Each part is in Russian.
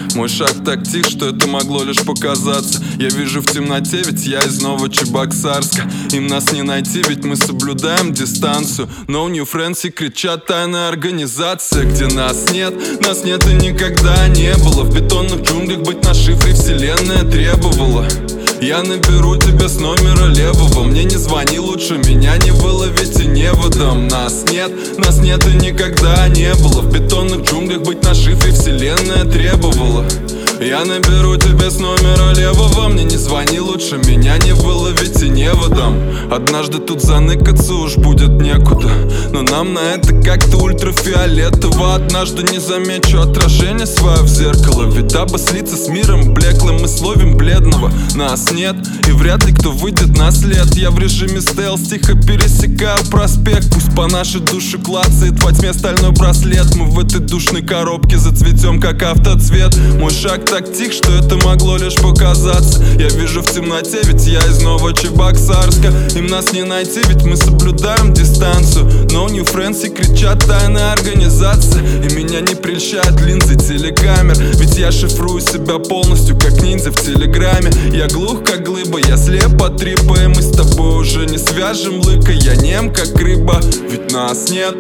Мой шаг так тих, что это могло лишь показаться. Я вижу в темноте, ведь я из Новочебоксарска. Им нас не найти, ведь мы соблюдаем дистанцию. No new friends и кричат тайная организация. Где нас нет и никогда не было. В бетонных джунглях быть на шифре вселенная требовала. Я наберу тебя с номера левого. Мне не звони, лучше меня не выловить и не выдам. Нас нет и никогда не было. В бетонных джунглях быть на шифре вселенная требовала. Я наберу тебя с номера левого. Мне не звони, лучше меня не выловить и не выдам. Однажды тут заныкаться уж будет некуда, но нам на это как-то ультрафиолетово. Однажды не замечу отражение свое в зеркало, ведь дабы слиться с миром блеклым, мы словим бледного. Нас нет, и вряд ли кто выйдет на след. Я в режиме стелс тихо пересекаю проспект. Пусть по нашей душе клацает во тьме стальной браслет. Мы в этой душной коробке зацветем, как автоцвет. Мой шаг так тих, что это могло лишь показаться. Я вижу в темноте, ведь я из Новочебоксарска. Им нас не найти, ведь мы соблюдаем дистанцию. No new friends и кричат тайная организация. И меня не прельщают линзы телекамер, ведь я шифрую себя полностью, как ниндзя в телеграме. Я глух, как глыба, я слеп от трипа. И мы с тобой уже не свяжем лыка. Я нем, как рыба, ведь нас нет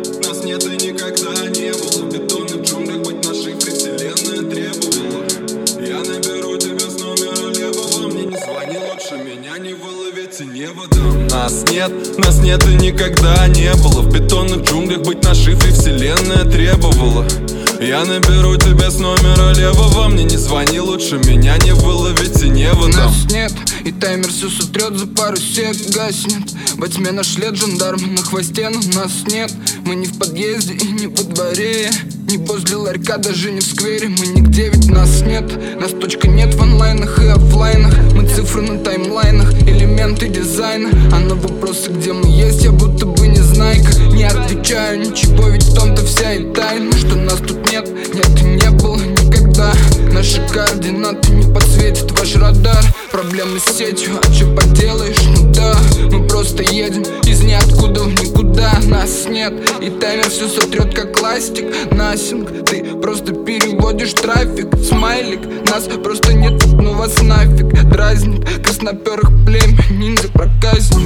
и никогда не было. В бетонных джунглях быть на шифре вселенная требовала. Я наберу тебя с номера левого. Мне не звони, лучше меня не выловить и не выдам. Нас нет и никогда не было. В бетонных джунглях быть на шифре вселенная требовала. Я наберу тебя с номера левого. Мне не звони, лучше меня не выловить и не выдам. Нас нет, и таймер все сотрет, за пару сек гаснет. Во тьме наш след, жандармы на хвосте, но нас нет. Мы не в подъезде и не во дворе, не возле ларька, даже не в сквере. Мы нигде, ведь нас нет. Нас точка нет в онлайнах и оффлайнах. Мы цифры на таймлайнах, элементы дизайна. А на вопросы, где мы есть, я будто бы не знайка. Не отвечаю ничего, ведь в том-то вся и тайна, что нас тут нет и не было никогда. Наши координаты не подсветит ваш радар. Проблемы с сетью, а чё поделаешь, ну да. Мы просто едем из ниоткуда в никуда. Нас нет, и таймер все сотрет, как ластик. Насинг, ты просто переводишь трафик. Смайлик, нас просто нет, ну вас нафиг дразнит. Красноперых племя, ниндзя проказник.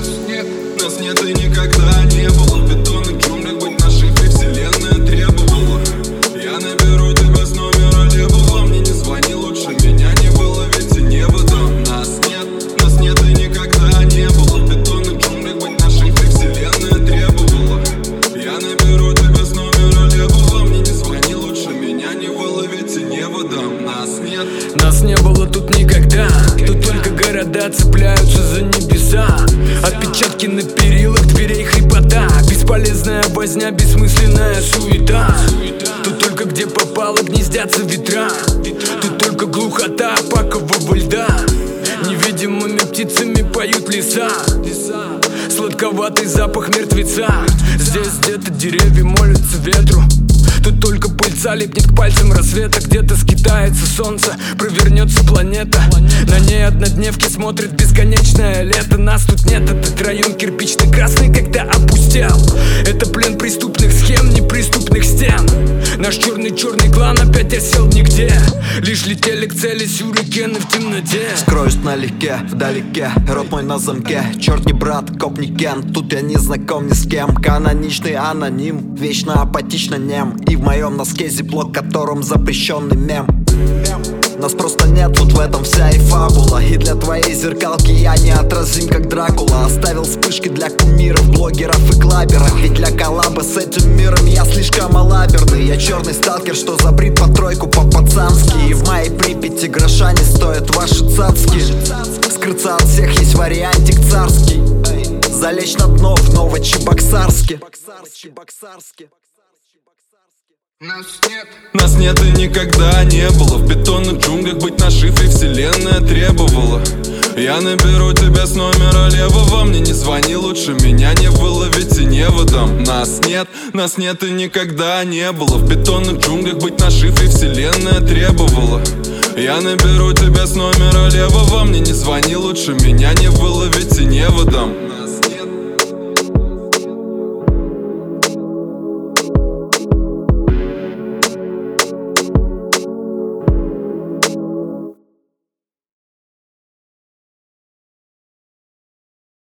Нас нет и никогда не было. В бетонных джунглях быть на шифре вселенная требовала. Я наберу тебя с номера левого. Мне не звони, лучше меня не выловить и не выдам. Нас нет и никогда не было. В бетонных джунглях быть на шифре вселенная требовала. Я наберу тебя с номера левого. Мне не звони, лучше меня не выловить и не выдам. Нас не было тут никогда. Тут только города цепляются за небеса. Отпечатки на перилах, дверей хрипота. Бесполезная возня, бессмысленная суета. Тут только где попало гнездятся ветра. Тут только глухота пакового льда. Невидимыми птицами поют леса. Сладковатый запах мертвеца. Здесь где-то деревья молятся ветру. Тут только пыльца липнет к пальцам рассвета. Где-то скитается солнце, провернется планета. На ней однодневки смотрит бесконечное лето. Нас тут нет, этот район кирпичный красный когда опустел. Это плен преступных схем, неприступных стен. Наш черный клан опять осел нигде. Лишь летели к цели сюрикены в темноте. Скроюсь налегке, вдалеке, рот мой на замке. Черт не брат, коп не кен, тут я не знаком ни с кем. Каноничный аноним, вечно апатично нем. И в моем носке зиплок, которым запрещенный мем. Нас просто нет, вот в этом вся и фабула. И для твоей зеркалки я неотразим, как Дракула. Оставил вспышки для кумиров, блогеров и клаберов. Ведь для коллаба с этим миром я слишком малаберный. Я черный сталкер, что забрит по тройку по-пацански. И в моей Припяти гроша не стоят ваши цацки. Скрыться от всех есть вариантик царский. Залечь на дно в Новочебоксарске. Нас нет и никогда не было. В бетонных джунглях быть на шифре вселенная требовала. Я наберу тебя с номера левого. Мне не звони, лучше меня не выловить и не выдам. Нас нет и никогда не было. В бетонных джунглях быть на шифре вселенная требовала. Я наберу тебя с номера левого. Мне не звони, лучше меня не выловить и не выдам.